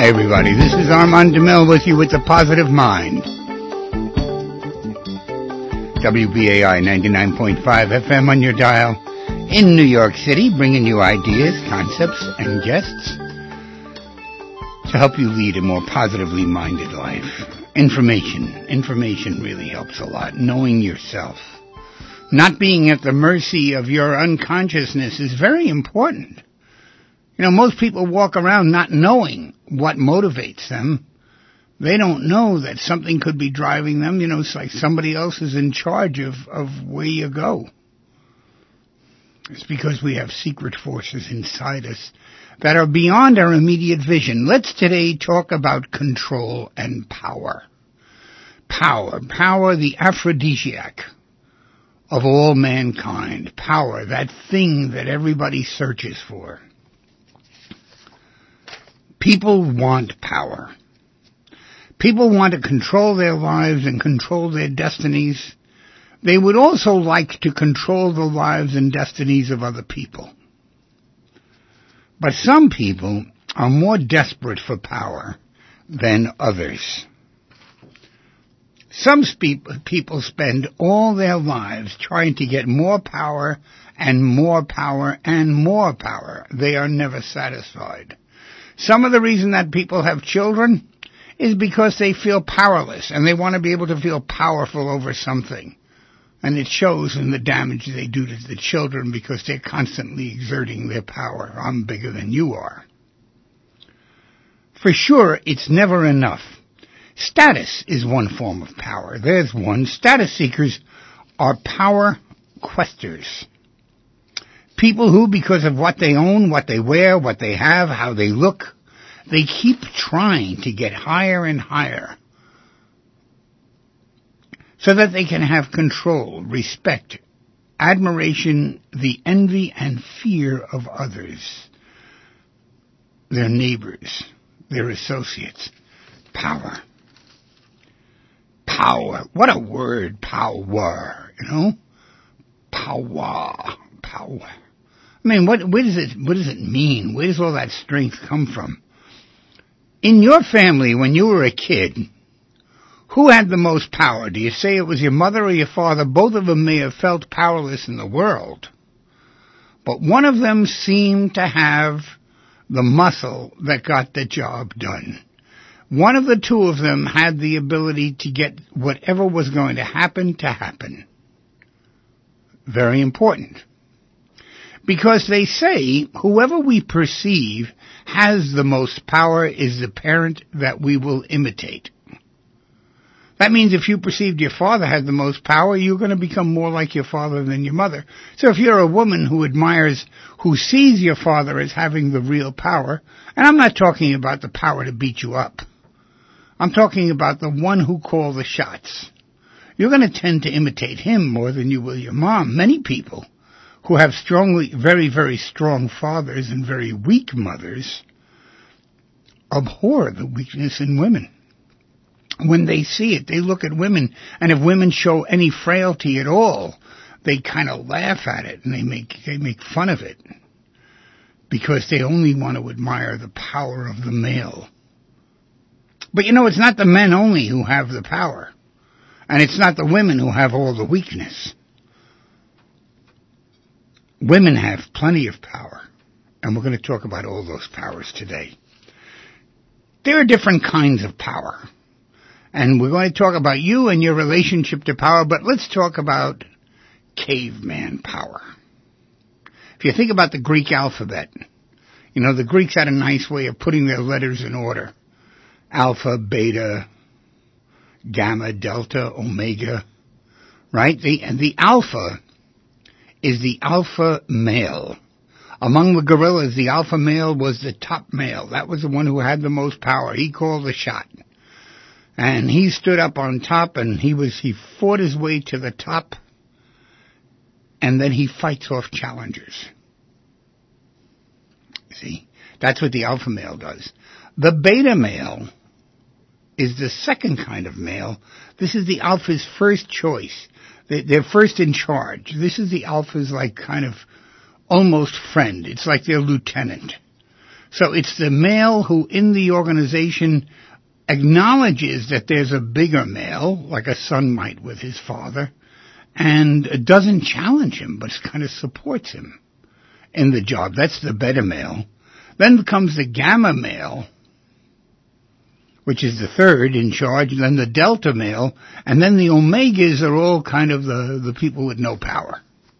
Hi, everybody. This is Armand DeMille with you with the Positive Mind. WBAI 99.5 FM on your dial in New York City, bringing you ideas, concepts, and guests to help you lead a more positively minded life. Information really helps a lot. Knowing yourself. Not being at the mercy of your unconsciousness is very important. You know, most people walk around not knowing what motivates them. They don't know that something could be driving them. You know, it's like somebody else is in charge of where you go. It's because we have secret forces inside us that are beyond our immediate vision. Let's today talk about control and power. Power, the aphrodisiac of all mankind. Power, that thing that everybody searches for. People want power. People want to control their lives and control their destinies. They would also like to control the lives and destinies of other people. But some people are more desperate for power than others. Some people spend all their lives trying to get more power and more power and more power. They are never satisfied. Some of the reason that people have children is because they feel powerless and they want to be able to feel powerful over something. And it shows in the damage they do to the children because they're constantly exerting their power. I'm bigger than you are. For sure, it's never enough. Status is one form of power. There's one. Status seekers are power questers. People who, because of what they own, what they wear, what they have, how they look, they keep trying to get higher and higher so that they can have control, respect, admiration, the envy and fear of others, their neighbors, their associates. Power. Power. What a word, power, you know? Power. I mean, what does it mean? Where does all that strength come from? In your family, when you were a kid, who had the most power? Do you say it was your mother or your father? Both of them may have felt powerless in the world, but one of them seemed to have the muscle that got the job done. One of the two of them had the ability to get whatever was going to happen. Very important. Because they say whoever we perceive has the most power is the parent that we will imitate. That means if you perceived your father had the most power, you're going to become more like your father than your mother. So if you're a woman who sees your father as having the real power, and I'm not talking about the power to beat you up. I'm talking about the one who calls the shots. You're going to tend to imitate him more than you will your mom. Many people who have very, very strong fathers and very weak mothers abhor the weakness in women. When they see it, they look at women, and if women show any frailty at all, they kind of laugh at it and they make fun of it because they only want to admire the power of the male. But you know, it's not the men only who have the power, and it's not the women who have all the weakness. Women have plenty of power, and we're going to talk about all those powers today. There are different kinds of power, and we're going to talk about you and your relationship to power, but let's talk about caveman power. If you think about the Greek alphabet, you know, the Greeks had a nice way of putting their letters in order. Alpha, beta, gamma, delta, omega, right? The alpha is the alpha male. Among the gorillas, the alpha male was the top male. That was the one who had the most power. He called the shot. And he stood up on top, and he fought his way to the top, and then he fights off challengers. See? That's what the alpha male does. The beta male is the second kind of male. This is the alpha's first choice. They're first in charge. This is the alpha's like kind of almost friend. It's like their lieutenant. So it's the male who in the organization acknowledges that there's a bigger male, like a son might with his father, and doesn't challenge him, but kind of supports him in the job. That's the beta male. Then comes the gamma male, which is the third in charge, and then the delta male, and then the omegas are all kind of the people with no power.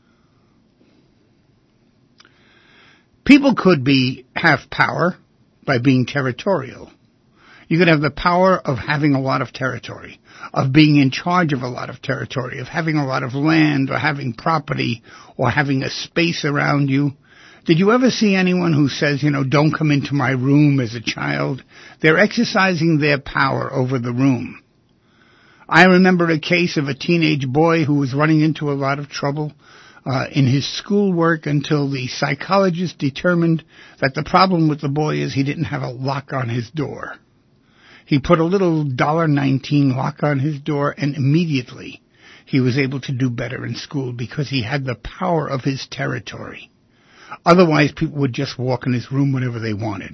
People could have power by being territorial. You could have the power of having a lot of territory, of being in charge of a lot of territory, of having a lot of land, or having property, or having a space around you. Did you ever see anyone who says, don't come into my room as a child? They're exercising their power over the room. I remember a case of a teenage boy who was running into a lot of trouble in his schoolwork until the psychologist determined that the problem with the boy is he didn't have a lock on his door. He put a little $19 lock on his door, and immediately he was able to do better in school because he had the power of his territory. Otherwise, people would just walk in his room whenever they wanted.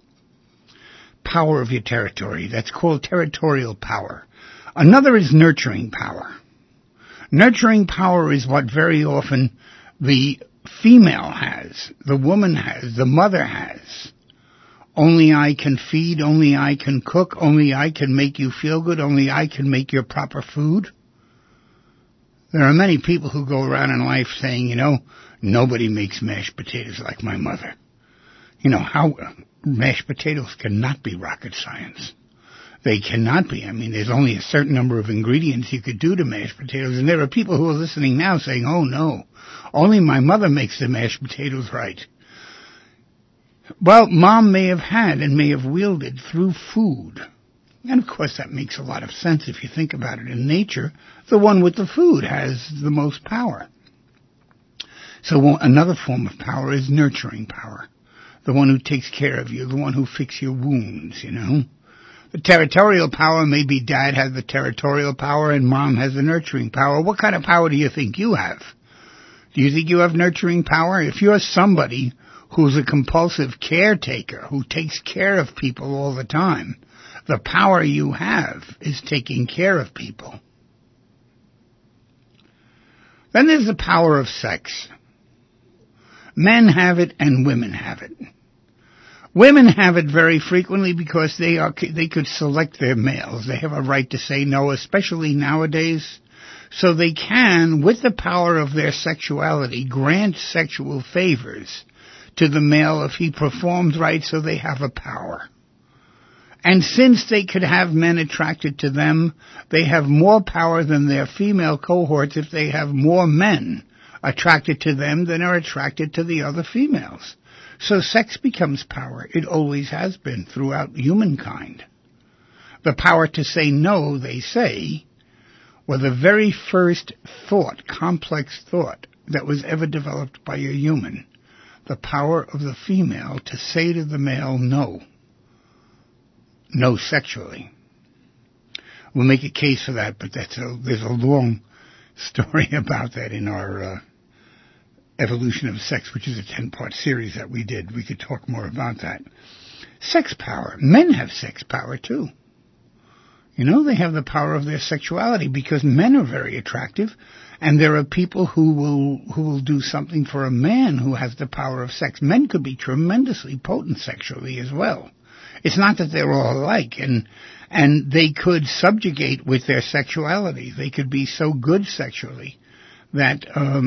Power of your territory. That's called territorial power. Another is nurturing power. Nurturing power is what very often the female has, the woman has, the mother has. Only I can feed, only I can cook, only I can make you feel good, only I can make your proper food. There are many people who go around in life saying, nobody makes mashed potatoes like my mother. How mashed potatoes cannot be rocket science. They cannot be. I mean, there's only a certain number of ingredients you could do to mashed potatoes, and there are people who are listening now saying, oh no, only my mother makes the mashed potatoes right. Well, Mom may have had and may have wielded through food. And of course that makes a lot of sense if you think about it. In nature, the one with the food has the most power. So another form of power is nurturing power. The one who takes care of you, the one who fixes your wounds, The territorial power, maybe Dad has the territorial power and Mom has the nurturing power. What kind of power do you think you have? Do you think you have nurturing power? If you're somebody who's a compulsive caretaker, who takes care of people all the time, the power you have is taking care of people. Then there's the power of sex. Men have it and women have it. Women have it very frequently because they could select their males. They have a right to say no, especially nowadays. So they can, with the power of their sexuality, grant sexual favors to the male if he performs right, so they have a power. And since they could have men attracted to them, they have more power than their female cohorts if they have more men attracted to them than are attracted to the other females. So sex becomes power. It always has been throughout humankind. The power to say no, they say, were the very first complex thought that was ever developed by a human. The power of the female to say to the male no. No sexually. We'll make a case for that, but there's a long story about that in our Evolution of Sex, which is a 10-part series that we did. We could talk more about that. Sex power. Men have sex power too. They have the power of their sexuality because men are very attractive, and there are people who will do something for a man who has the power of sex. Men could be tremendously potent sexually as well. It's not that they're all alike, and they could subjugate with their sexuality. They could be so good sexually that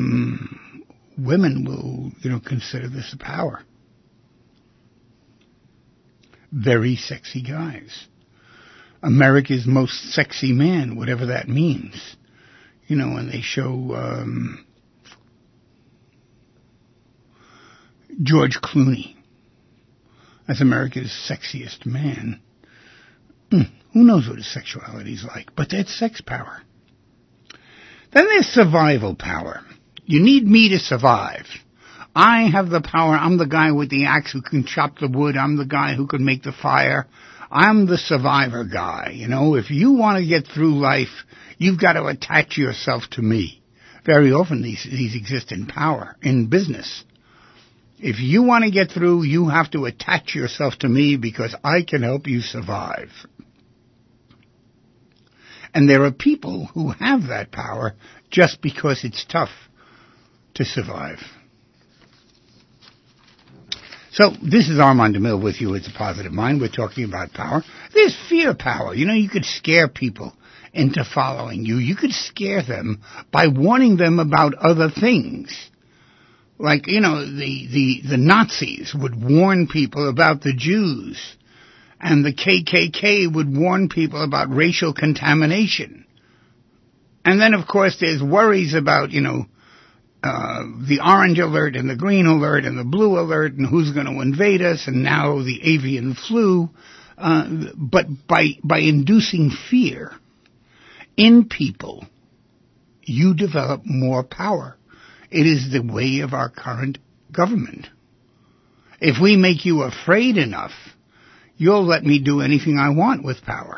women will, consider this a power. Very sexy guys. America's most sexy man, whatever that means. When they show George Clooney as America's sexiest man, who knows what his sexuality is like, but that's sex power. Then there's survival power. You need me to survive. I have the power. I'm the guy with the axe who can chop the wood. I'm the guy who can make the fire. I'm the survivor guy. If you want to get through life, you've got to attach yourself to me. Very often these exist in power, in business. If you want to get through, you have to attach yourself to me because I can help you survive. And there are people who have that power just because it's tough to survive. So this is Armand DeMille with you. It's a Positive Mind. We're talking about power. There's fear power. You know, you could scare people into following you. You could scare them by warning them about other things. Like, you know, the Nazis would warn people about the Jews, and the KKK would warn people about racial contamination. And then, of course, there's worries about, you know, the orange alert and the green alert and the blue alert and who's going to invade us, and now the avian flu. But by inducing fear in people, you develop more power. It is the way of our current government. If we make you afraid enough, you'll let me do anything I want with power.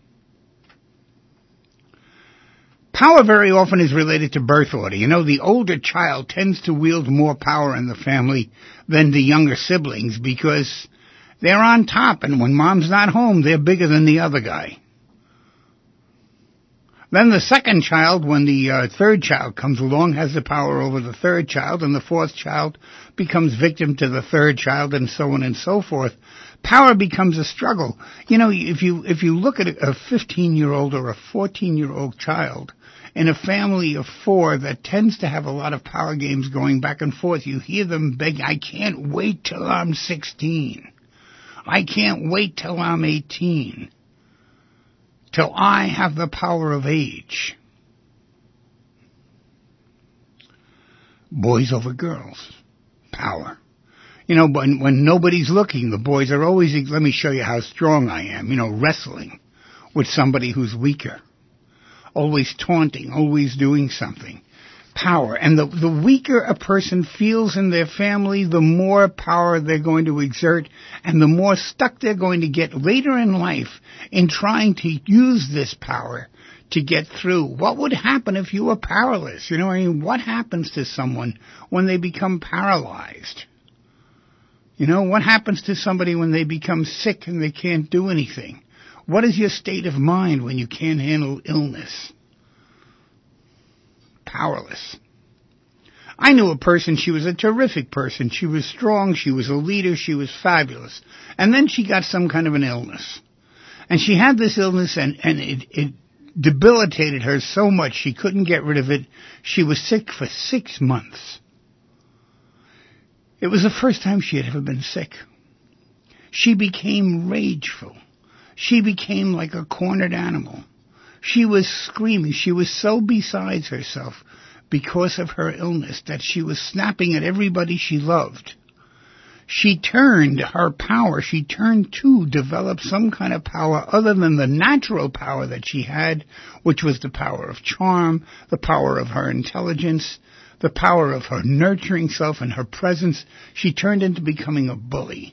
Power very often is related to birth order. You know, the older child tends to wield more power in the family than the younger siblings because they're on top, and when mom's not home, they're bigger than the other guy. Then the second child, when the third child comes along, has the power over the third child, and the fourth child becomes victim to the third child, and so on and so forth. Power becomes a struggle. You know, if you look at a 15-year-old or a 14-year-old child in a family of four that tends to have a lot of power games going back and forth, you hear them beg, I can't wait till I'm 16. I can't wait till I'm 18. Till I have the power of age. Boys over girls. Power. You know, when nobody's looking, the boys are always, let me show you how strong I am. You know, wrestling with somebody who's weaker. Always taunting, always doing something. Power. And the weaker a person feels in their family, the more power they're going to exert, and the more stuck they're going to get later in life in trying to use this power to get through. What would happen if you were powerless? You know, I mean, what happens to someone when they become paralyzed? You know, what happens to somebody when they become sick and they can't do anything? What is your state of mind when you can't handle illness? Powerless. I knew a person, she was a terrific person. She was strong, she was a leader, she was fabulous. And then she got some kind of an illness. And she had this illness and it debilitated her so much she couldn't get rid of it. She was sick for 6 months. It was the first time she had ever been sick. She became rageful. She became like a cornered animal. She was screaming. She was so besides herself because of her illness that she was snapping at everybody she loved. She turned her power, she turned to develop some kind of power other than the natural power that she had, which was the power of charm, the power of her intelligence, the power of her nurturing self and her presence. She turned into becoming a bully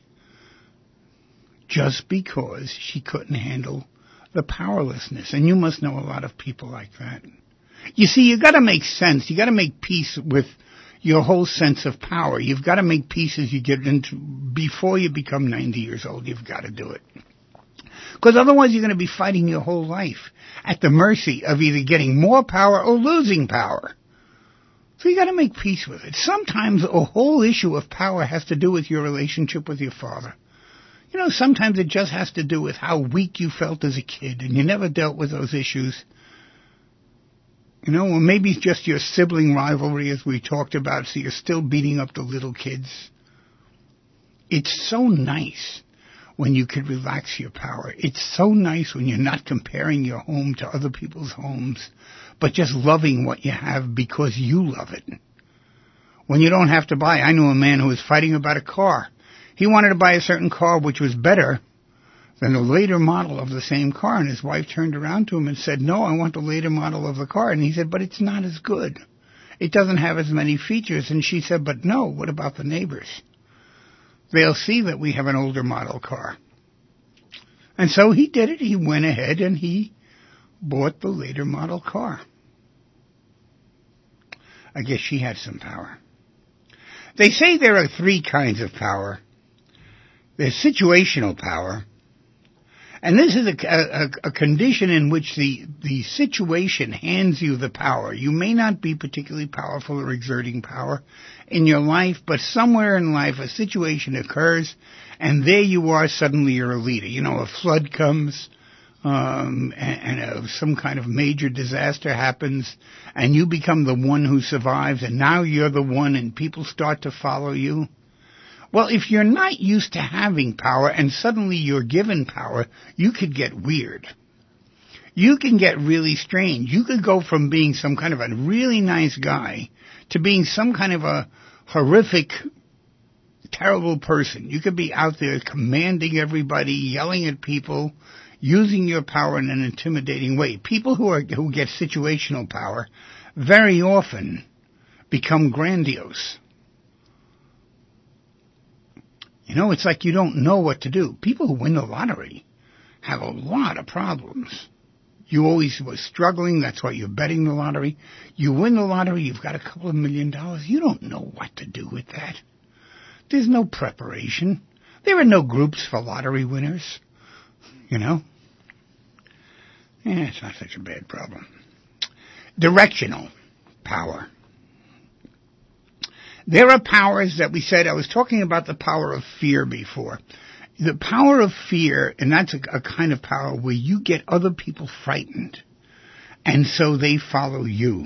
just because she couldn't handle the powerlessness. And you must know a lot of people like that. You see, you've got to make sense. You've got to make peace with your whole sense of power. You've got to make peace as you get into, before you become 90 years old. You've got to do it. Because otherwise you're going to be fighting your whole life at the mercy of either getting more power or losing power. So you got to make peace with it. Sometimes a whole issue of power has to do with your relationship with your father. You know, sometimes it just has to do with how weak you felt as a kid and you never dealt with those issues. You know, or maybe it's just your sibling rivalry as we talked about, so you're still beating up the little kids. It's so nice when you can relax your power. It's so nice when you're not comparing your home to other people's homes, but just loving what you have because you love it. When you don't have to buy. I knew a man who was fighting about a car. He wanted to buy a certain car which was better than a later model of the same car, and his wife turned around to him and said, no, I want the later model of the car. And he said, but it's not as good. It doesn't have as many features. And she said, but no, what about the neighbors? They'll see that we have an older model car. And so he did it. He went ahead and he bought the later model car. I guess she had some power. They say there are three kinds of power. There's situational power, and this is a condition in which the situation hands you the power. You may not be particularly powerful or exerting power in your life, but somewhere in life a situation occurs, and there you are, suddenly you're a leader. You know, a flood comes, and some kind of major disaster happens, and you become the one who survives, and now you're the one, and people start to follow you. Well, if you're not used to having power and suddenly you're given power, you could get weird. You can get really strange. You could go from being some kind of a really nice guy to being some kind of a horrific, terrible person. You could be out there commanding everybody, yelling at people, using your power in an intimidating way. People who get situational power very often become grandiose. You know, it's like you don't know what to do. People who win the lottery have a lot of problems. You always were struggling. That's why you're betting the lottery. You win the lottery. You've got a couple of $1 million. You don't know what to do with that. There's no preparation. There are no groups for lottery winners. You know? It's not such a bad problem. Directional power. There are powers that we said, I was talking about the power of fear before. The power of fear, and that's a kind of power where you get other people frightened, and so they follow you.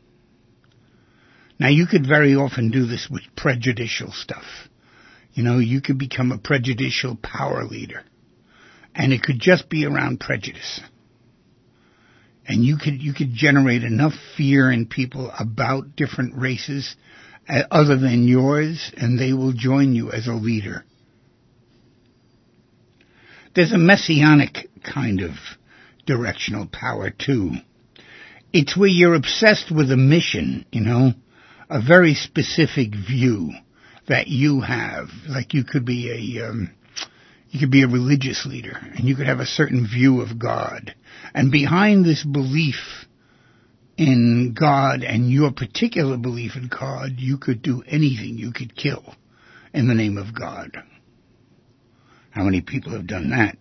Now, you could very often do this with prejudicial stuff. You know, you could become a prejudicial power leader, and it could just be around prejudice. And you could generate enough fear in people about different races other than yours, and they will join you as a leader. There's a messianic kind of directional power, too. It's where you're obsessed with a mission, you know, a very specific view that you have. Like you could be a religious leader, and you could have a certain view of God. And behind this belief in God and your particular belief in God, you could do anything. You could kill in the name of God. How many people have done that?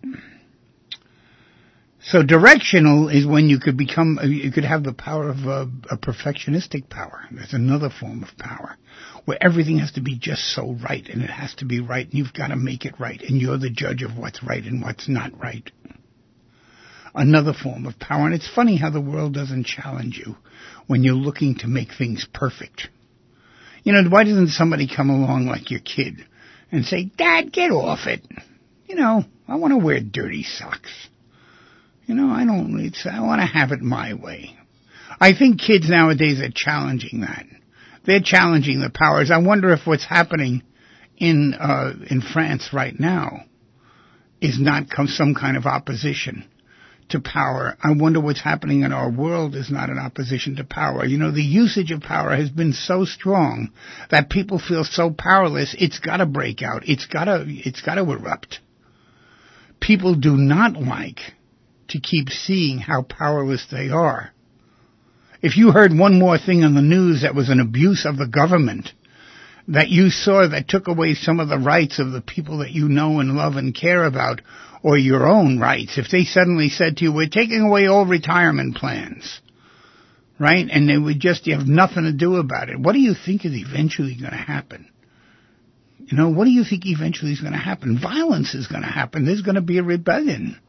So directional is when you could have the power of a perfectionistic power. There's another form of power where everything has to be just so right, and it has to be right, and you've got to make it right, and you're the judge of what's right and what's not right. Another form of power, and it's funny how the world doesn't challenge you when you're looking to make things perfect. You know, why doesn't somebody come along like your kid and say, "Dad, get off it. You know, I want to wear dirty socks. You know, I want to have it my way." I think kids nowadays are challenging that. They're challenging the powers. I wonder if what's happening in France right now is not some kind of opposition to power. I wonder what's happening in our world is not an opposition to power. You know, the usage of power has been so strong that people feel so powerless, it's got to break out. It's got to erupt. People do not like to keep seeing how powerless they are. If you heard one more thing on the news that was an abuse of the government, that you saw that took away some of the rights of the people that you know and love and care about, or your own rights, if they suddenly said to you, "We're taking away all retirement plans," right? And they would you have nothing to do about it. What do you think is eventually going to happen? You know, what do you think eventually is going to happen? Violence is going to happen. There's going to be a rebellion.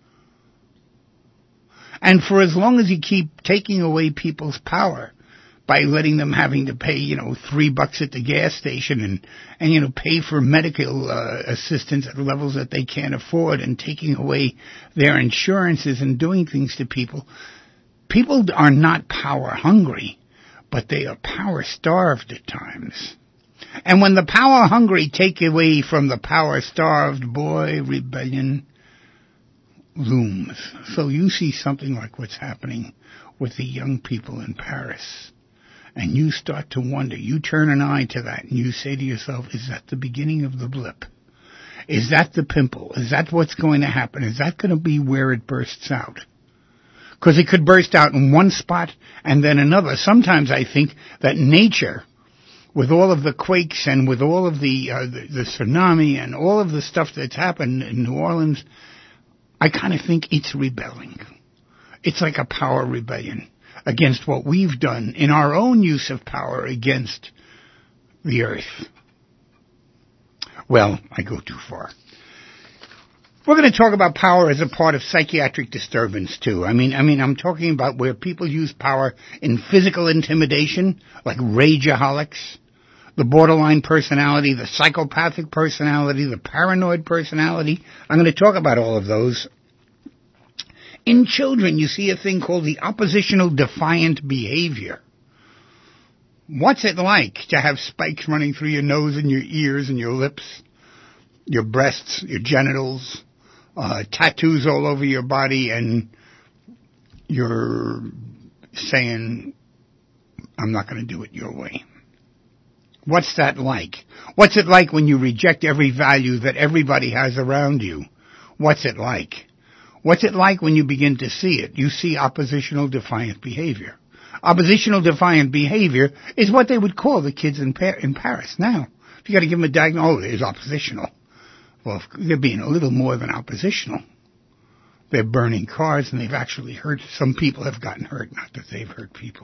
And for as long as you keep taking away people's power by letting them having to pay, $3 at the gas station and pay for medical assistance at levels that they can't afford, and taking away their insurances and doing things to people. People are not power hungry, but they are power starved at times. And when the power hungry take away from the power starved, boy, rebellion looms. So you see something like what's happening with the young people in Paris, and you start to wonder, you turn an eye to that, and you say to yourself, is that the beginning of the blip? Is that the pimple? Is that what's going to happen? Is that going to be where it bursts out? Because it could burst out in one spot and then another. Sometimes I think that nature with all of the quakes and with all of the tsunami and all of the stuff that's happened in New Orleans, I kind of think it's rebelling. It's like a power rebellion against what we've done in our own use of power against the earth. Well, I go too far. We're going to talk about power as a part of psychiatric disturbance, too. I mean, I'm talking about where people use power in physical intimidation, like rageaholics, the borderline personality, the psychopathic personality, the paranoid personality. I'm going to talk about all of those. In children, you see a thing called the oppositional defiant behavior. What's it like to have spikes running through your nose and your ears and your lips, your breasts, your genitals, tattoos all over your body, and you're saying, I'm not going to do it your way? What's that like? What's it like when you reject every value that everybody has around you? What's it like? What's it like when you begin to see it? You see oppositional defiant behavior. Oppositional defiant behavior is what they would call the kids in Paris now. If you got to give them a diagnosis, it's oppositional. Well, they're being a little more than oppositional. They're burning cars, and they've actually hurt. Some people have gotten hurt, not that they've hurt people.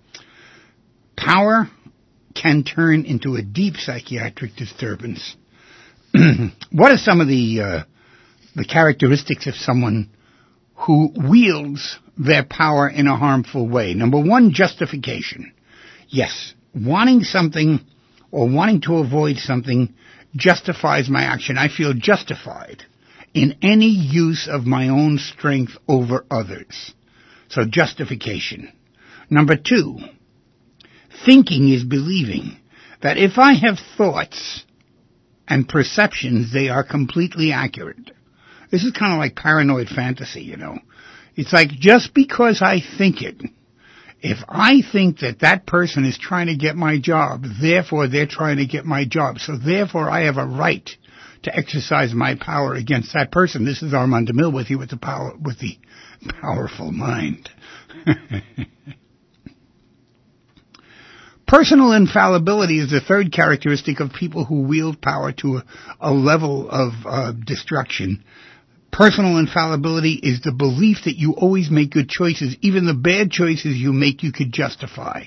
Power can turn into a deep psychiatric disturbance. What are some of the characteristics of someone who wields their power in a harmful way? Number one, justification. Yes, wanting something or wanting to avoid something justifies my action. I feel justified in any use of my own strength over others. So justification. Number two, thinking is believing that if I have thoughts and perceptions, they are completely accurate. This is kind of like paranoid fantasy, you know. It's like just because I think it, if I think that that person is trying to get my job, therefore they're trying to get my job. So therefore I have a right to exercise my power against that person. This is Armand DeMille with you with the powerful mind. Personal infallibility is the third characteristic of people who wield power to a level of destruction. Personal infallibility is the belief that you always make good choices. Even the bad choices you make, you could justify.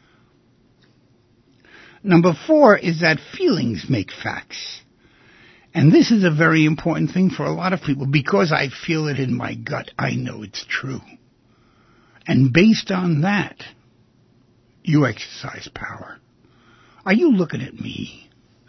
Number four is that feelings make facts. And this is a very important thing for a lot of people. Because I feel it in my gut, I know it's true. And based on that, you exercise power. Are you looking at me?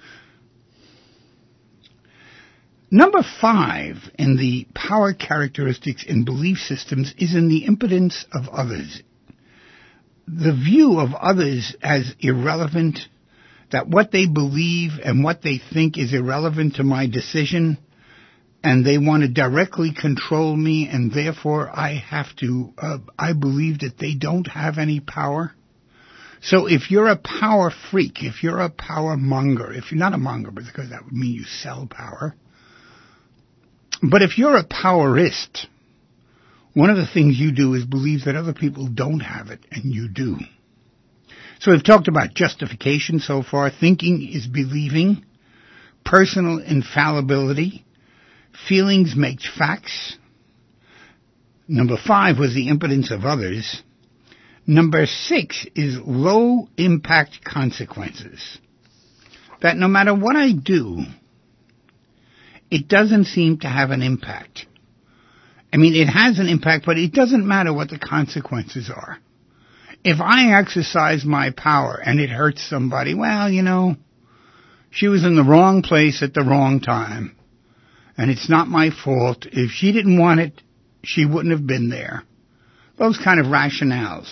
Number five in the power characteristics in belief systems is in the impotence of others. The view of others as irrelevant, that what they believe and what they think is irrelevant to my decision, and they want to directly control me, and therefore I believe that they don't have any power. So if you're a power freak, if you're a power monger, if you're not a monger, because that would mean you sell power, but if you're a powerist, one of the things you do is believe that other people don't have it, and you do. So we've talked about justification so far. Thinking is believing. Personal infallibility. Feelings make facts. Number five was the impotence of others. Number six is low-impact consequences. That no matter what I do, it doesn't seem to have an impact. I mean, it has an impact, but it doesn't matter what the consequences are. If I exercise my power and it hurts somebody, well, you know, she was in the wrong place at the wrong time, and it's not my fault. If she didn't want it, she wouldn't have been there. Those kind of rationales.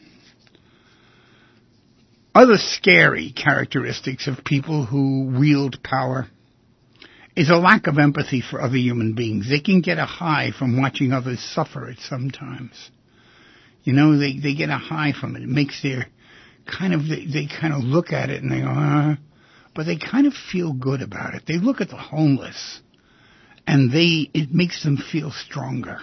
Other scary characteristics of people who wield power is a lack of empathy for other human beings. They can get a high from watching others suffer at sometimes. You know, they get a high from it. It makes their they kind of look at it and they go, but they kind of feel good about it. They look at the homeless and it makes them feel stronger.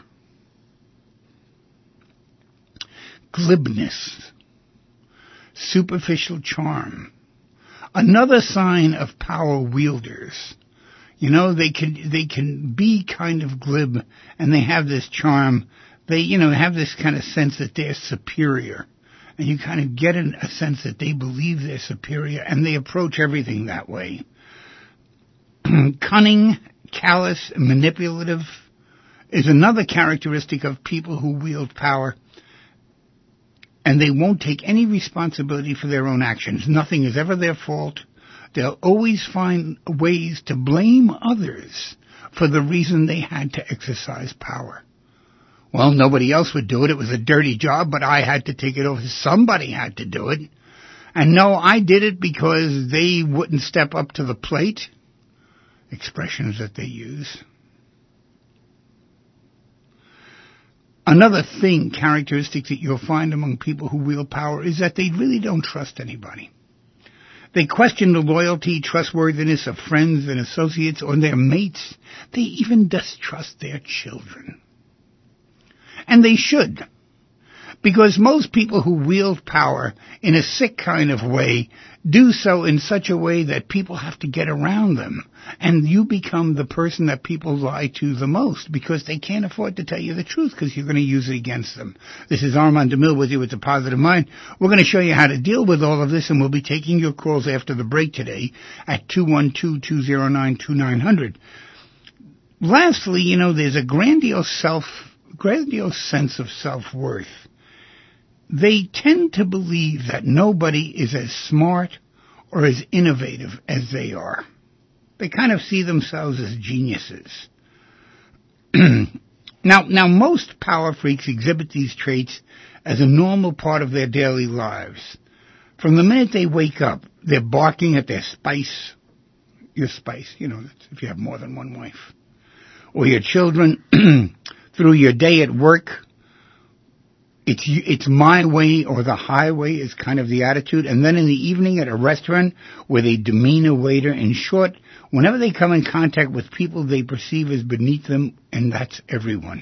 Glibness, superficial charm, Another sign of power wielders, you know, they can be kind of glib, and they have this charm. They, you know, have this kind of sense that they're superior. And you kind of get a sense that they believe they're superior, and they approach everything that way. Cunning, callous, and manipulative is another characteristic of people who wield power, and they won't take any responsibility for their own actions. Nothing is ever their fault. They'll always find ways to blame others for the reason they had to exercise power. Well, nobody else would do it. It was a dirty job, but I had to take it over. Somebody had to do it. And no, I did it because they wouldn't step up to the plate. Expressions that they use. Another thing, characteristic that you'll find among people who wield power is that they really don't trust anybody. They question the loyalty, trustworthiness of friends and associates or their mates. They even distrust their children. And they should. Because most people who wield power in a sick kind of way do so in such a way that people have to get around them. And you become the person that people lie to the most because they can't afford to tell you the truth because you're going to use it against them. This is Armand DeMille with you with The Positive Mind. We're going to show you how to deal with all of this, and we'll be taking your calls after the break today at 212-209-2900. Lastly, you know, there's a grandiose sense of self-worth. They tend to believe that nobody is as smart or as innovative as they are. They kind of see themselves as geniuses. Now, most power freaks exhibit these traits as a normal part of their daily lives. From the minute they wake up, they're barking at their spouse, your spouse, you know, if you have more than one wife, or your children, through your day at work. It's my way or the highway is kind of the attitude. And then in the evening at a restaurant where they demean a waiter. In short, whenever they come in contact with people they perceive as beneath them, and that's everyone.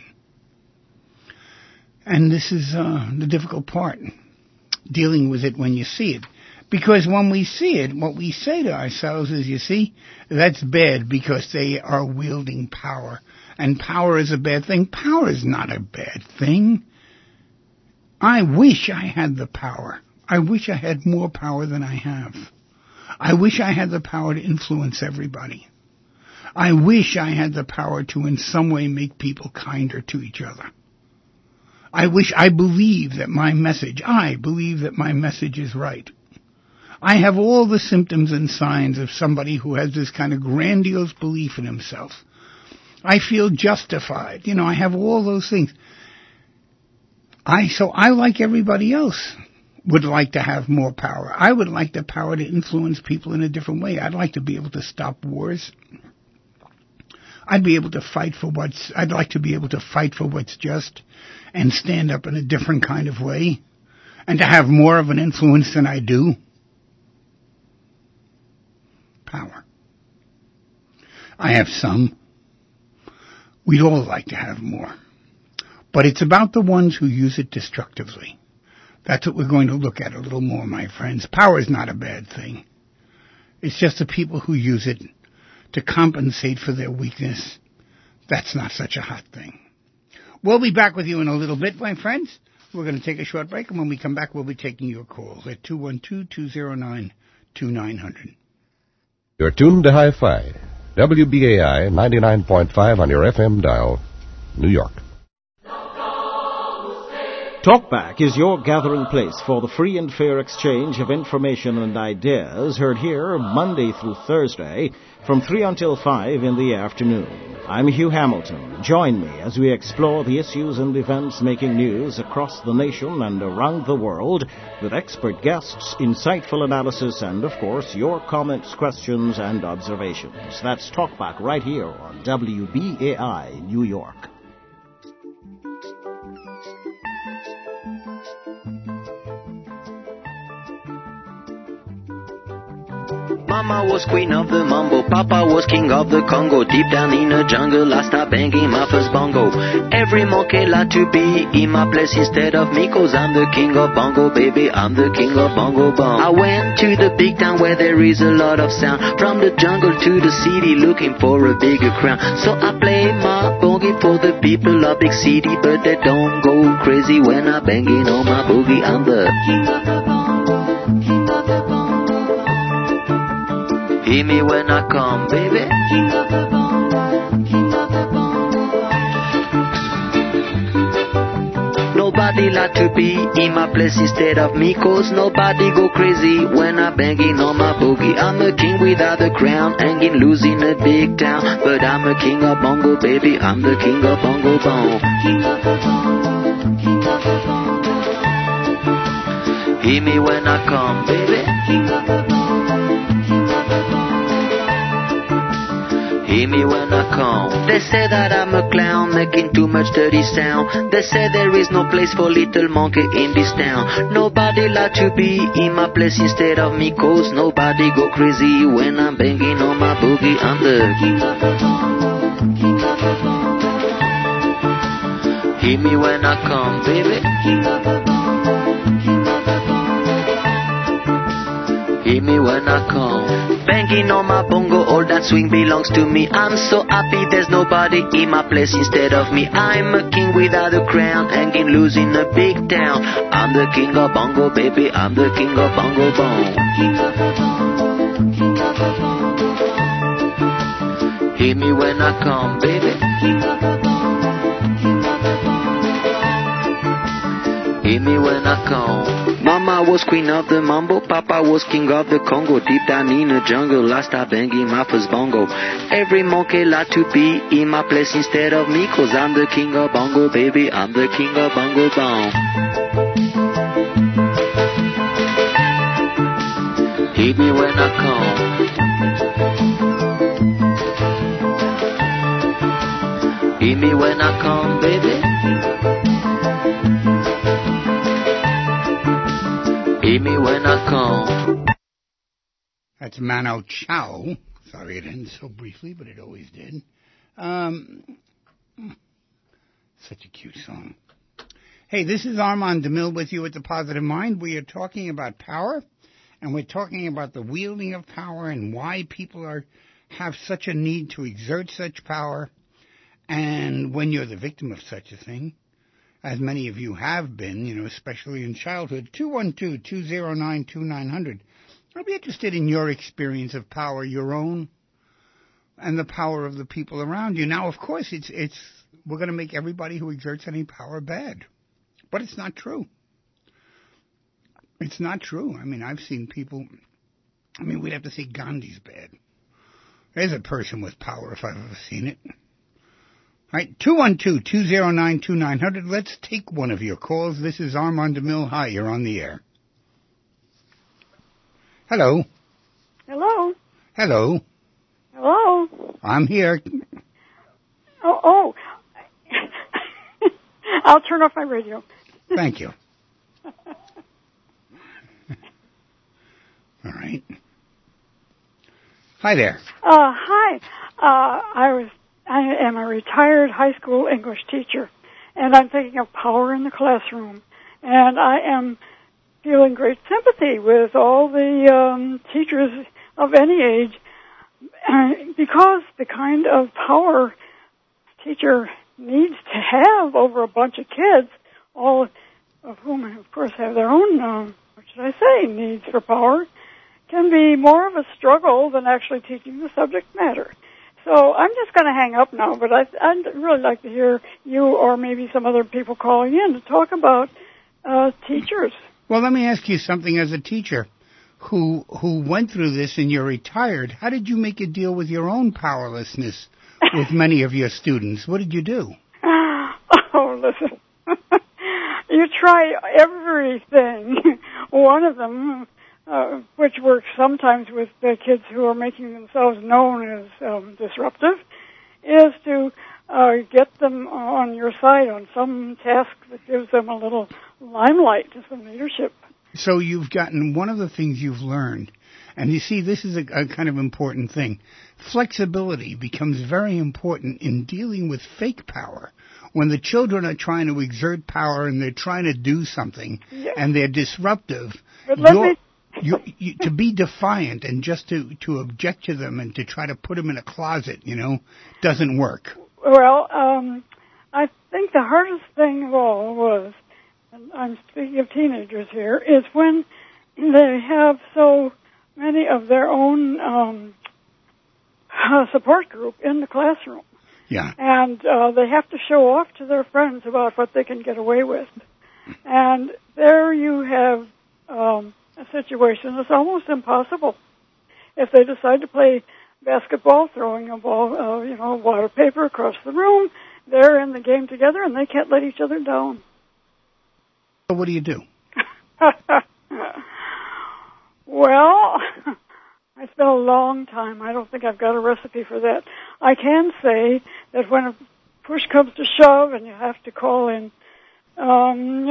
And this is the difficult part, dealing with it when you see it. Because when we see it, what we say to ourselves is, you see, that's bad because they are wielding power. And power is a bad thing. Power is not a bad thing. I wish I had the power. I wish I had more power than I have. I wish I had the power to influence everybody. I wish I had the power to in some way make people kinder to each other. I believe that my message is right. I have all the symptoms and signs of somebody who has this kind of grandiose belief in himself. I feel justified. You know, I have all those things. So I, like everybody else, would like to have more power. I would like the power to influence people in a different way. I'd like to be able to stop wars. I'd like to be able to fight for what's just and stand up in a different kind of way and to have more of an influence than I do. Power. I have some. We'd all like to have more. But it's about the ones who use it destructively. That's what we're going to look at a little more, my friends. Power is not a bad thing. It's just the people who use it to compensate for their weakness. That's not such a hot thing. We'll be back with you in a little bit, my friends. We're going to take a short break, and when we come back, we'll be taking your calls at 212-209-2900. You're tuned to Hi-Fi, WBAI 99.5 on your FM dial, New York. Talkback is your gathering place for the free and fair exchange of information and ideas, heard here Monday through Thursday from 3 until 5 in the afternoon. I'm Hugh Hamilton. Join me as we explore the issues and events making news across the nation and around the world with expert guests, insightful analysis, and, of course, your comments, questions, and observations. That's Talkback right here on WBAI New York. Mama was queen of the mambo, Papa was king of the Congo. Deep down in the jungle, I started banging my first bongo. Every monkey like to be in my place instead of me, 'cause I'm the king of bongo, baby, I'm the king of bongo bong. I went to the big town where there is a lot of sound, from the jungle to the city looking for a bigger crown. So I play my boogie for the people of big city, but they don't go crazy when I'm banging on my boogie. I'm the king of the bongo, king of the bongo. Hear me when I come, baby. King of the bongo, king of the bongo. Nobody like to be in my place instead of me, 'cause nobody go crazy when I'm banging on my boogie. I'm a king without a crown, hanging loose in a big town, but I'm a king of bongo, baby, I'm the king of bongo bong. King of the bongo, king of the bongo. Hear me when I come, baby. King of the bongo, king of the bongo. Hear me when I come. They say that I'm a clown, making too much dirty sound. They say there is no place for little monkey in this town. Nobody like to be in my place instead of me, 'cause nobody go crazy when I'm banging on my boogie. I'm the king of the bongo, king of the bongo. Hear me when I come, baby. King of the bongo, king of the bongo. Hear me when I come. Banging on my bongo, all that swing belongs to me. I'm so happy there's nobody in my place instead of me. I'm a king without a crown, hanging loose in a big town. I'm the king of bongo, baby, I'm the king of bongo bong. King of the bongo, king of the bongo. Hear me when I come, baby. King of the bongo, king of the bongo. Hear me when I come. Mama was queen of the mambo, Papa was king of the Congo. Deep down in the jungle, I started banging my first bongo. Every monkey like to be in my place instead of me, 'cause I'm the king of bongo, baby, I'm the king of bongo bong. Hear me when I come. Hear me when I come, baby. Hear me when I come. That's Mano Chao. Sorry it ended so briefly, but it always did. Such a cute song. Hey, this is Armand DeMille with you at The Positive Mind. We are talking about power, and we're talking about the wielding of power and why people have such a need to exert such power. And when you're the victim of such a thing, as many of you have been, especially in childhood, 212-209-2900. I'll be interested in your experience of power, your own, and the power of the people around you. Now, of course, we're going to make everybody who exerts any power bad, but it's not true. It's not true. I mean, I've seen people. We'd have to say Gandhi's bad. There's a person with power if I've ever seen it. All right, 212-209-2900. Let's take one of your calls. This is Armand DeMille. Hi, you're on the air. Hello. Hello. Hello. Hello. I'm here. Oh. I'll turn off my radio. Thank you. All right. Hi there. Hi. I am a retired high school English teacher, and I'm thinking of power in the classroom. And I am feeling great sympathy with all the teachers of any age, because the kind of power a teacher needs to have over a bunch of kids, all of whom, of course, have their own, needs for power, can be more of a struggle than actually teaching the subject matter. So I'm just going to hang up now, but I'd really like to hear you or maybe some other people calling in to talk about teachers. Well, let me ask you something. As a teacher who went through this and you're retired, how did you make a deal with your own powerlessness with many of your students? What did you do? Oh, listen. You try everything. One of them, which works sometimes with the kids who are making themselves known as disruptive, is to get them on your side on some task that gives them a little limelight, some leadership So you've gotten one of the things you've learned, and you see, this is a kind of important thing. Flexibility becomes very important in dealing with fake power. When the children are trying to exert power and they're trying to do something, and they're disruptive, to be defiant and just to object to them and to try to put them in a closet, doesn't work. Well, I think the hardest thing of all was, and I'm speaking of teenagers here, is when they have so many of their own support group in the classroom. Yeah. And they have to show off to their friends about what they can get away with. And there you have a situation that's almost impossible. If they decide to play basketball, throwing a ball, water paper across the room, they're in the game together and they can't let each other down. So what do you do? Well, I spent a long time. I don't think I've got a recipe for that. I can say that when a push comes to shove and you have to call in, call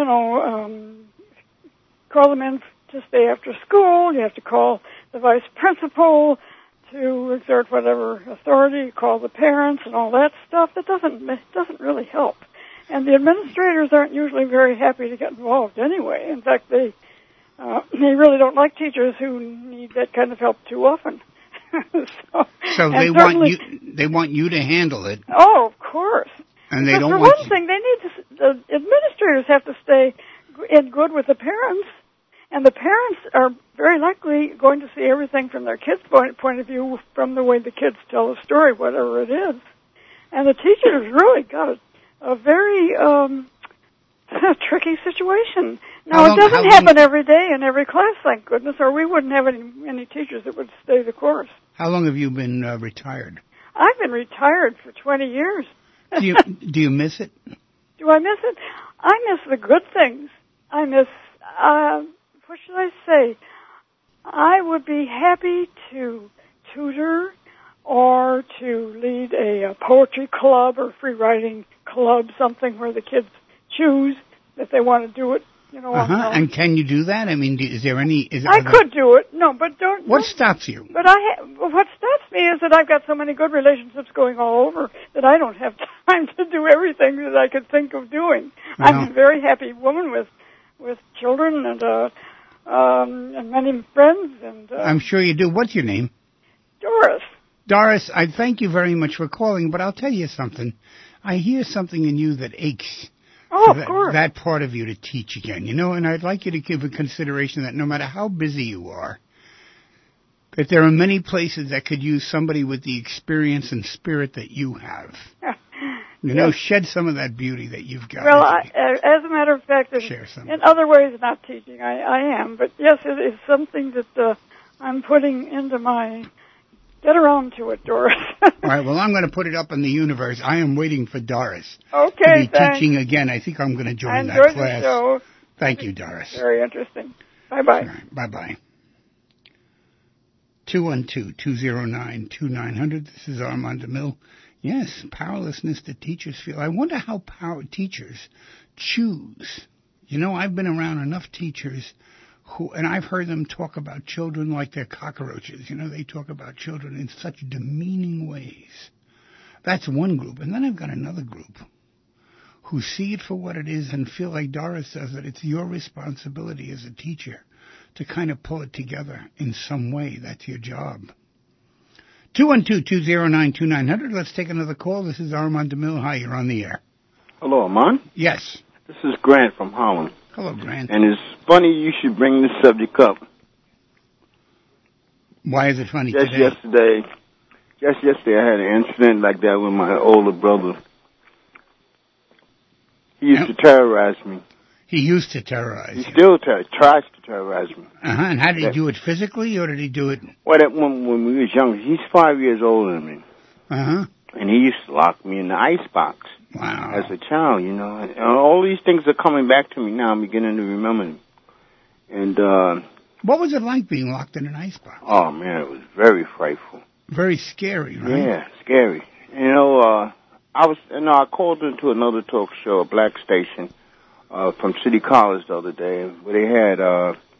them in to stay after school, you have to call the vice principal to exert whatever authority, call the parents and all that stuff, that doesn't really help. And the administrators aren't usually very happy to get involved anyway. In fact, they really don't like teachers who need that kind of help too often. So they want you to handle it. Oh, of course. And they don't for want one thing, the administrators have to stay in good with the parents, and the parents are very likely going to see everything from their kids' point of view, from the way the kids tell the story, whatever it is. And the teachers really got a very tricky situation. Now, it doesn't happen every day in every class, thank goodness, or we wouldn't have any teachers that would stay the course. How long have you been retired? I've been retired for 20 years. Do you miss it? Do I miss it? I miss the good things. I miss, what should I say? I would be happy to tutor or to lead a poetry club or free writing club, something where the kids choose if they want to do it. And can you do that? I mean, is there any? I could do it. No, but don't. What stops you? But what stops me is that I've got so many good relationships going all over that I don't have time to do everything that I could think of doing. I'm a very happy woman with children and many friends. And I'm sure you do. What's your name? Doris. Doris, I thank you very much for calling, but I'll tell you something. I hear something in you that aches. Oh, of course. That part of you to teach again, and I'd like you to give a consideration that no matter how busy you are, that there are many places that could use somebody with the experience and spirit that you have. Shed some of that beauty that you've got. Well, as a matter of fact, in other ways, not teaching, I am. But yes, it is something that I'm putting into my... Get around to it, Doris. All right, well, I'm going to put it up in the universe. I am waiting for Doris to be teaching again. I think I'm going to join that class. The show. Thank you, Doris. Very interesting. Bye-bye. All right, bye-bye. 212-209-2900. This is Armand DeMille. Yes, powerlessness that teachers feel. I wonder how teachers choose. I've been around enough teachers and I've heard them talk about children like they're cockroaches. They talk about children in such demeaning ways. That's one group. And then I've got another group who see it for what it is and feel like Doris says that it's your responsibility as a teacher to kind of pull it together in some way. That's your job. 212-209-2900. Let's take another call. This is Armand DeMille. Hi, you're on the air. Hello, Armand. Yes. This is Grant from Holland. Hello, Grant. And it's funny you should bring this subject up. Why is it funny Just yesterday, I had an incident like that with my older brother. He used to terrorize me. He used to terrorize you? He still tries to terrorize me. And how did he do it, physically, or did he do it? Well, when we was younger, he's 5 years older than me. And he used to lock me in the icebox. Wow. As a child, And all these things are coming back to me now. I'm beginning to remember them. And, what was it like being locked in an icebox? Oh, man, it was very frightful. Very scary, right? Yeah, scary. I called into another talk show, a black station, from City College the other day, where they had,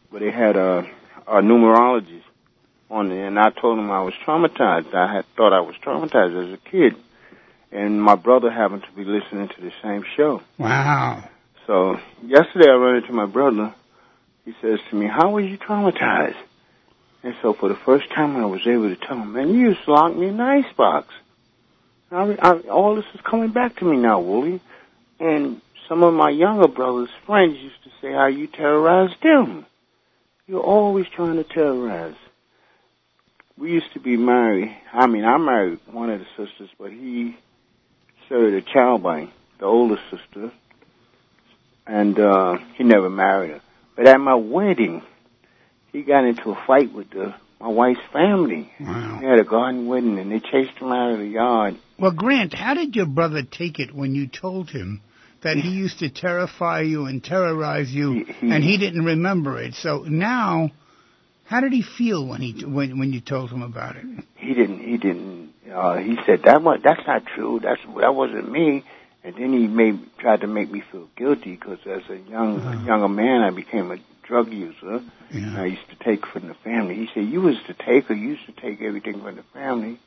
but they had a numerologist on there, and I told him I was traumatized. I had thought I was traumatized as a kid, and my brother happened to be listening to the same show. Wow. So yesterday I ran into my brother. He says to me, "How was you traumatized?" And so for the first time I was able to tell him, "Man, you used to lock me in the icebox." All this is coming back to me now, Wooly. And some of my younger brother's friends used to say how you terrorized them. You're always trying to terrorize. We used to be married. I married one of the sisters, but he served a child by the older sister, and he never married her. But at my wedding, he got into a fight with my wife's family. Wow. They had a garden wedding, and they chased him out of the yard. Well, Grant, how did your brother take it when you told him that he used to terrify you and terrorize you, and he didn't remember it? So now, how did he feel when you told him about it? He didn't. He said that's not true. That wasn't me. And then he tried to make me feel guilty because as a younger man, I became a drug user. Yeah. I used to take from the family. He said, "You was the taker. You used to take everything from the family."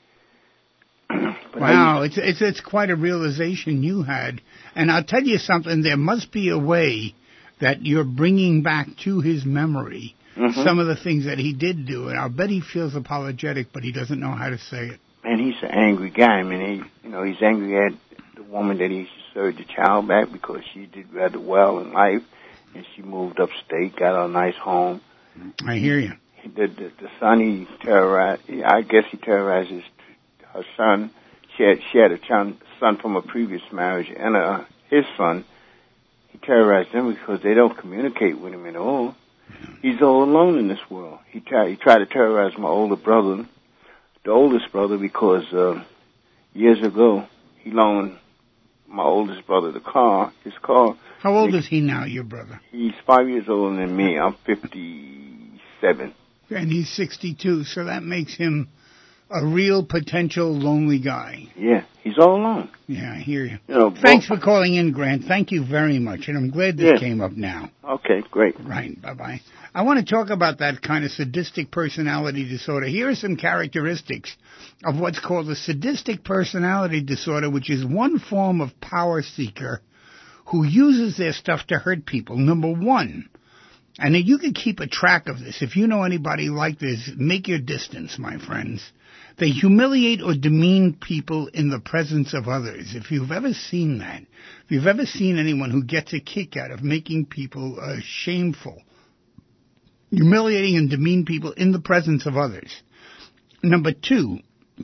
Wow, it's quite a realization you had. And I'll tell you something. There must be a way that you're bringing back to his memory some of the things that he did do. And I'll bet he feels apologetic, but he doesn't know how to say it. And he's an angry guy. I mean, he's angry at the woman that he served the child back because she did rather well in life, and she moved upstate, got a nice home. I hear you. The son he terrorized. I guess he terrorized her son. She had a son from a previous marriage, and his son. He terrorized them because they don't communicate with him at all. He's all alone in this world. He tried to terrorize my older brother, the oldest brother, because years ago he loaned my oldest brother his car. How old is he now, your brother? He's 5 years older than me. I'm 57. And he's 62, so that makes him a real potential lonely guy. Yeah, he's all alone. Yeah, I hear you. Thanks for calling in, Grant. Thank you very much, and I'm glad this came up now. Okay, great. Right, bye-bye. I want to talk about that kind of sadistic personality disorder. Here are some characteristics of what's called a sadistic personality disorder, which is one form of power seeker who uses their stuff to hurt people. Number one, and you can keep a track of this. If you know anybody like this, make your distance, my friends. They humiliate or demean people in the presence of others. If you've ever seen that, if you've ever seen anyone who gets a kick out of making people shameful, humiliating and demean people in the presence of others. Number two,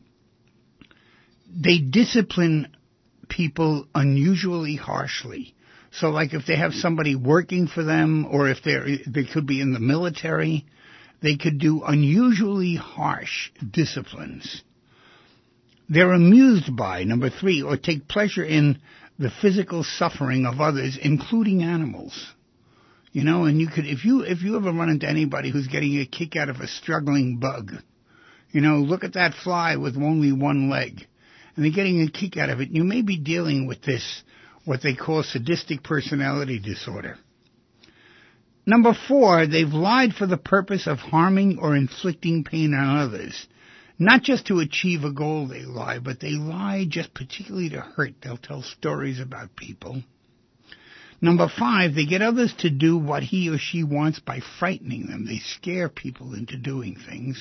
they discipline people unusually harshly. So like if they have somebody working for them, or if they could be in the military, they could do unusually harsh disciplines. They're amused by, number three, or take pleasure in the physical suffering of others, including animals. You know, and you could, if you ever run into anybody who's getting a kick out of a struggling bug, look at that fly with only one leg, and they're getting a kick out of it, you may be dealing with this, what they call sadistic personality disorder. Number four, they've lied for the purpose of harming or inflicting pain on others. Not just to achieve a goal they lie, but they lie just particularly to hurt. They'll tell stories about people. Number five, they get others to do what he or she wants by frightening them. They scare people into doing things.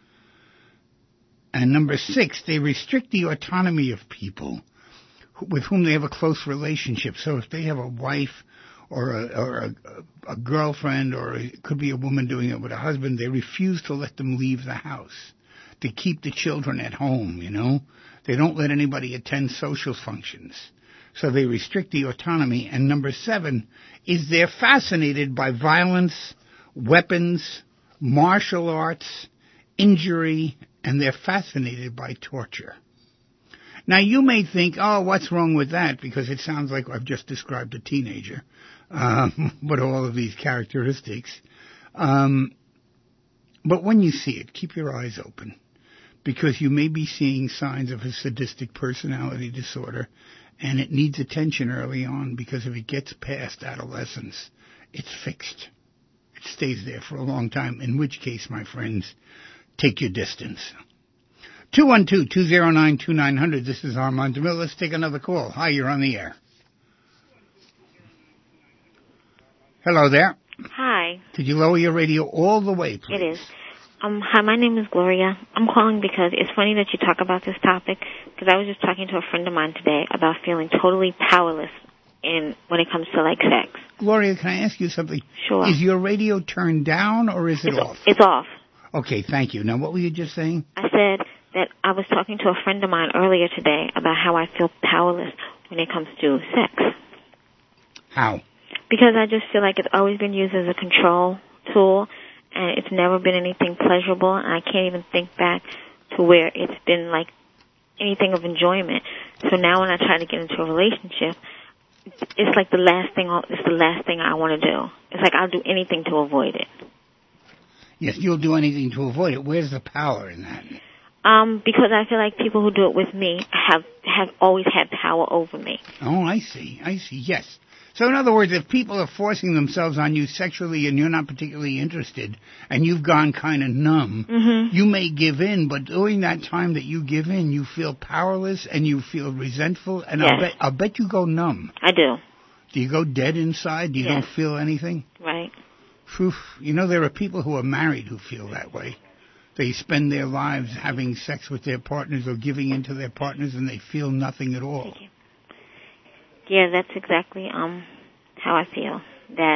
And number six, they restrict the autonomy of people with whom they have a close relationship. So if they have a wife or a girlfriend, or it could be a woman doing it with a husband, they refuse to let them leave the house, to keep the children at home, They don't let anybody attend social functions. So they restrict the autonomy. And number seven is they're fascinated by violence, weapons, martial arts, injury, and they're fascinated by torture. Now, you may think, oh, what's wrong with that? Because it sounds like I've just described a teenager with all of these characteristics. But when you see it, keep your eyes open, because you may be seeing signs of a sadistic personality disorder, and it needs attention early on, because if it gets past adolescence, it's fixed. stays there for a long time, in which case, my friends, take your distance. 212-209-2900. This is Armand DeMille. Let's take another call. Hi, you're on the air. Hello there. Hi. Could you lower your radio all the way, please? It is. Hi, my name is Gloria. I'm calling because it's funny that you talk about this topic, because I was just talking to a friend of mine today about feeling totally powerless when it comes to, like, sex. Gloria, can I ask you something? Sure. Is your radio turned down or is it off? It's off. Okay, thank you. Now, what were you just saying? I said that I was talking to a friend of mine earlier today about how I feel powerless when it comes to sex. How? Because I just feel like it's always been used as a control tool, and it's never been anything pleasurable, and I can't even think back to where it's been, like, anything of enjoyment. So now when I try to get into a relationship, it's like the last thing I want to do. It's like I'll do anything to avoid it. Yes, you'll do anything to avoid it. Where's the power in that? Because I feel like people who do it with me have always had power over me. Oh, I see, yes. So in other words, if people are forcing themselves on you sexually and you're not particularly interested and you've gone kind of numb, you may give in, but during that time that you give in, you feel powerless and you feel resentful, and yes. I'll bet you go numb. I do. Do you go dead inside? You yes. don't feel anything? Right. Phew. You know, there are people who are married who feel that way. They spend their lives having sex with their partners or giving in to their partners and they feel nothing at all. Thank you. Yeah, that's exactly how I feel. That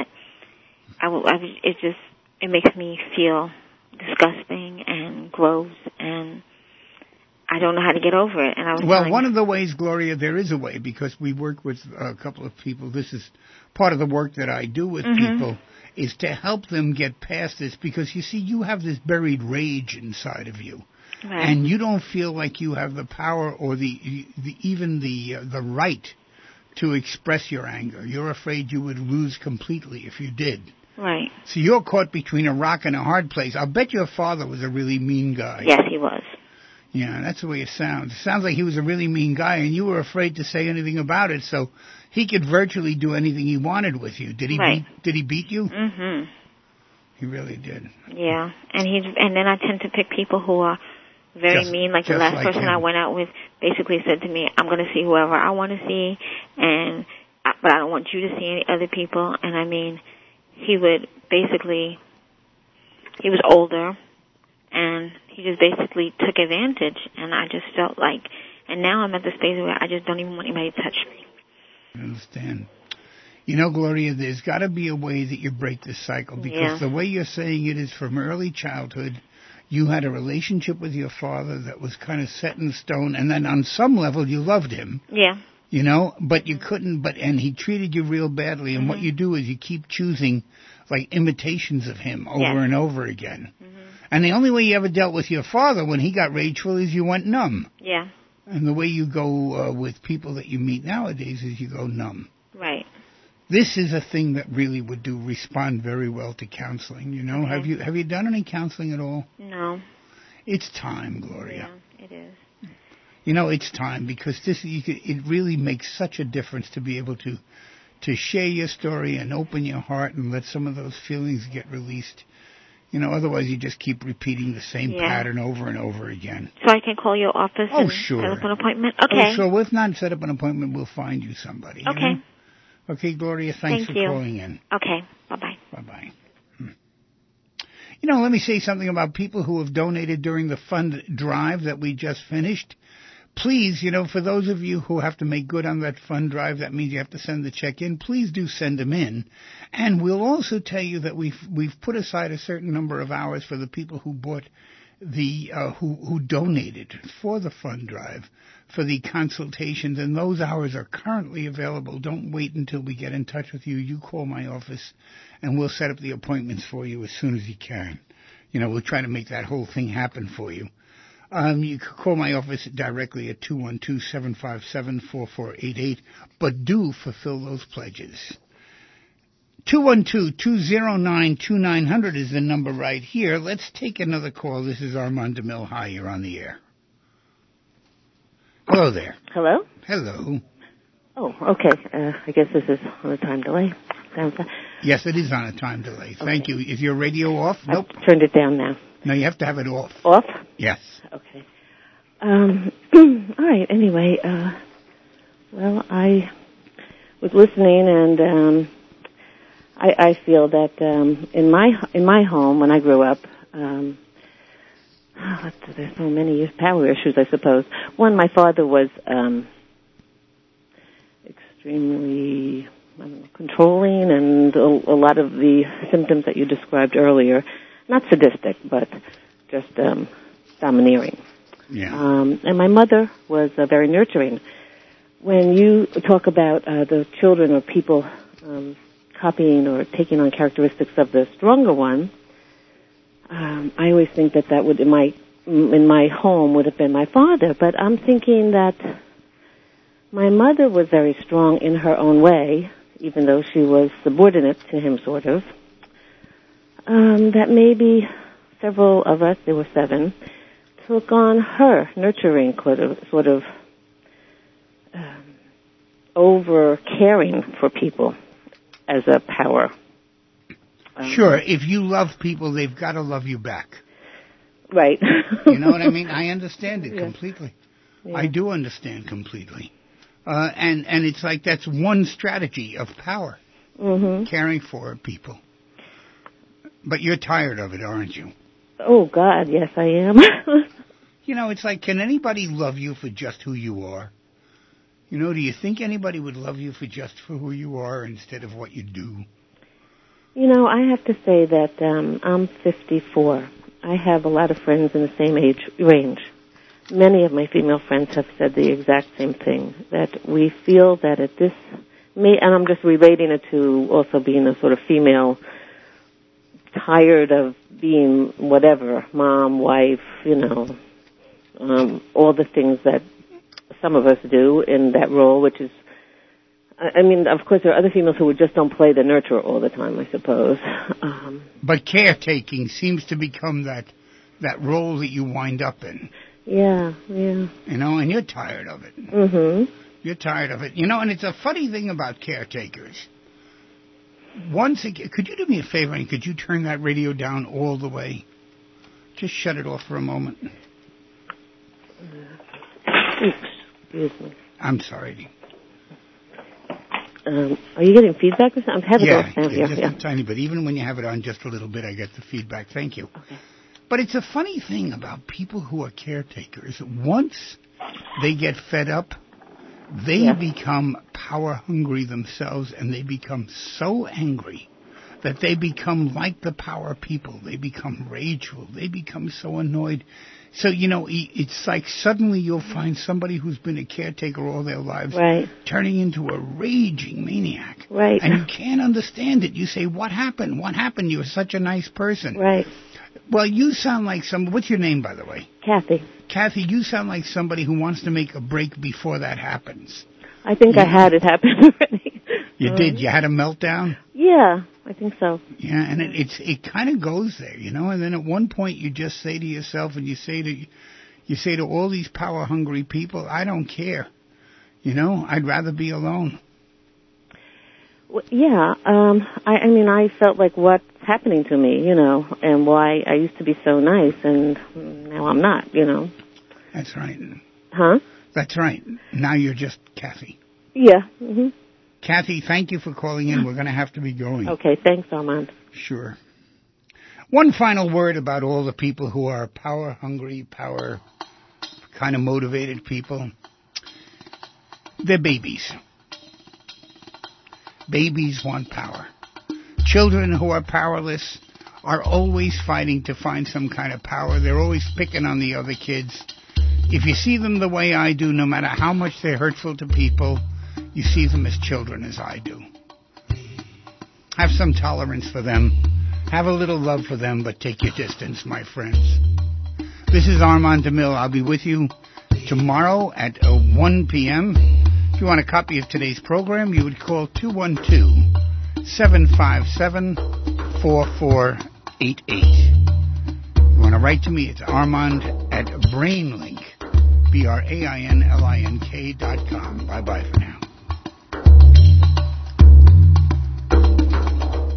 it makes me feel disgusting and gross, and I don't know how to get over it. And one of the ways, Gloria, there is a way, because we work with a couple of people. This is part of the work that I do with people, is to help them get past this, because you see, you have this buried rage inside of you. Right. And you don't feel like you have the power or even the right to express your anger. You're afraid you would lose completely if you did. Right. So you're caught between a rock and a hard place. I'll bet your father was a really mean guy. Yes, he was. Yeah, that's the way it sounds. It sounds like he was a really mean guy, and you were afraid to say anything about it, so he could virtually do anything he wanted with you. Did he beat you? Mm-hmm. He really did. Yeah, and then I tend to pick people who are very mean. Like the last person I went out with basically said to me, I'm going to see whoever I want to see, but I don't want you to see any other people. And I mean, he was older, and he just basically took advantage, and I just felt like, and now I'm at the stage where I just don't even want anybody to touch me. I understand. You know, Gloria, there's got to be a way that you break this cycle, because the way you're saying it is from early childhood. You had a relationship with your father that was kind of set in stone, and then on some level you loved him. Yeah. You know, but you couldn't, and he treated you real badly, and what you do is you keep choosing, like, imitations of him over and over again. And the only way you ever dealt with your father when he got rageful is you went numb. Yeah. And the way you go with people that you meet nowadays is you go numb. Right. This is a thing that really would respond very well to counseling, you know. Okay. Have you done any counseling at all? No. It's time, Gloria. Yeah, it is. You know, it's time, because it really makes such a difference to be able to share your story and open your heart and let some of those feelings get released. You know, otherwise you just keep repeating the same pattern over and over again. So I can call your office and sure. set up an appointment? Okay. Oh, sure. If not set up an appointment, we'll find you somebody. Okay. You know? Okay, Gloria, thanks for calling in. Okay, bye-bye. Bye-bye. You know, let me say something about people who have donated during the fund drive that we just finished. Please, you know, for those of you who have to make good on that fund drive, that means you have to send the check in. Please do send them in. And we'll also tell you that we've put aside a certain number of hours for the people who bought who donated for the fund drive, for the consultations, and those hours are currently available. Don't wait until we get in touch with you. You call my office, and we'll set up the appointments for you as soon as you can. You know, we'll try to make that whole thing happen for you. You can call my office directly at 212-757-4488, but do fulfill those pledges. 212-209-2900 is the number right here. Let's take another call. This is Armand DeMille. Hi, you're on the air. Hello there. Hello? Hello. Oh, okay. I guess this is on a time delay. Yes, it is on a time delay. Thank you. Is your radio off? Nope. I've turned it down now. No, you have to have it off. Off? Yes. Okay. All right. Anyway, well, I was listening, and I feel that in my home when I grew up, there's so many power issues, I suppose. One, my father was extremely controlling, and a lot of the symptoms that you described earlier, not sadistic, but just domineering. Yeah. And my mother was very nurturing. When you talk about the children or people copying or taking on characteristics of the stronger one, I always think that would in my home would have been my father. But I'm thinking that my mother was very strong in her own way, even though she was subordinate to him, sort of. That maybe several of us, there were 7, took on her nurturing, sort of over caring for people as a power. Sure, if you love people, they've got to love you back. Right. You know what I mean? I understand it completely. Yeah. I do understand completely. And it's like that's one strategy of power, caring for people. But you're tired of it, aren't you? Oh, God, yes, I am. You know, it's like, can anybody love you for just who you are? You know, do you think anybody would love you for just for who you are instead of what you do? You know, I have to say that I'm 54. I have a lot of friends in the same age range. Many of my female friends have said the exact same thing, that we feel that at this, and I'm just relating it to also being a sort of female, tired of being whatever, mom, wife, you know, all the things that some of us do in that role, which is, I mean, of course, there are other females who just don't play the nurturer all the time, I suppose. But caretaking seems to become that role that you wind up in. Yeah, yeah. You know, and you're tired of it. Mm-hmm. You're tired of it. You know, and it's a funny thing about caretakers. Could you do me a favor and could you turn that radio down all the way? Just shut it off for a moment. Excuse me. I'm sorry. Are you getting feedback or something? I have it off down here. Just a tiny bit. Even when you have it on just a little bit, I get the feedback. Thank you. Okay. But it's a funny thing about people who are caretakers. Once they get fed up, they become power hungry themselves, and they become so angry that they become like the power people. They become rageful. They become so annoyed. So, you know, it's like suddenly you'll find somebody who's been a caretaker all their lives turning into a raging maniac. Right. And you can't understand it. You say, what happened? What happened? You're such a nice person. Right. Well, you sound like what's your name, by the way? Kathy. Kathy, you sound like somebody who wants to make a break before that happens. I think I had it happen already. You did? You had a meltdown? Yeah, I think so. Yeah, and it kind of goes there, you know, and then at one point you just say to yourself, and you say to all these power-hungry people, I don't care. You know, I'd rather be alone. Well, yeah, I mean, I felt like what's happening to me, you know, and why I used to be so nice, and now I'm not, you know. That's right. Huh? That's right. Now you're just Kathy. Yeah. Mm-hmm. Kathy, thank you for calling in. We're going to have to be going. Okay, thanks, Armand. Sure. One final word about all the people who are power-hungry, power kind of motivated people. They're babies. Babies want power. Children who are powerless are always fighting to find some kind of power. They're always picking on the other kids. If you see them the way I do, no matter how much they're hurtful to people, you see them as children as I do. Have some tolerance for them. Have a little love for them, but take your distance, my friends. This is Armand DeMille. I'll be with you tomorrow at 1 p.m. If you want a copy of today's program, you would call 212-757-4488. If you want to write to me, it's Armand at Brainlink, BRAINLINK.com. Bye-bye for now.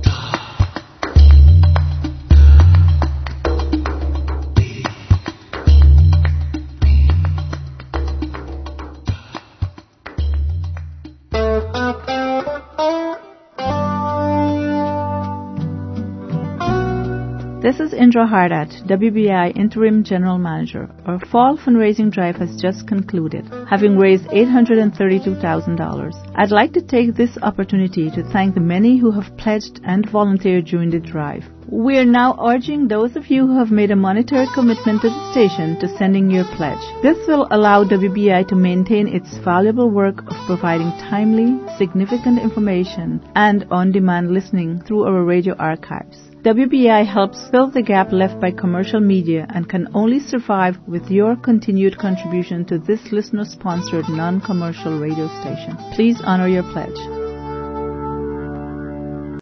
This is Indra Hardat, WBI Interim General Manager. Our fall fundraising drive has just concluded, having raised $832,000. I'd like to take this opportunity to thank the many who have pledged and volunteered during the drive. We are now urging those of you who have made a monetary commitment to the station to sending your pledge. This will allow WBI to maintain its valuable work of providing timely, significant information and on-demand listening through our radio archives. WBI helps fill the gap left by commercial media and can only survive with your continued contribution to this listener-sponsored non-commercial radio station. Please honor your pledge.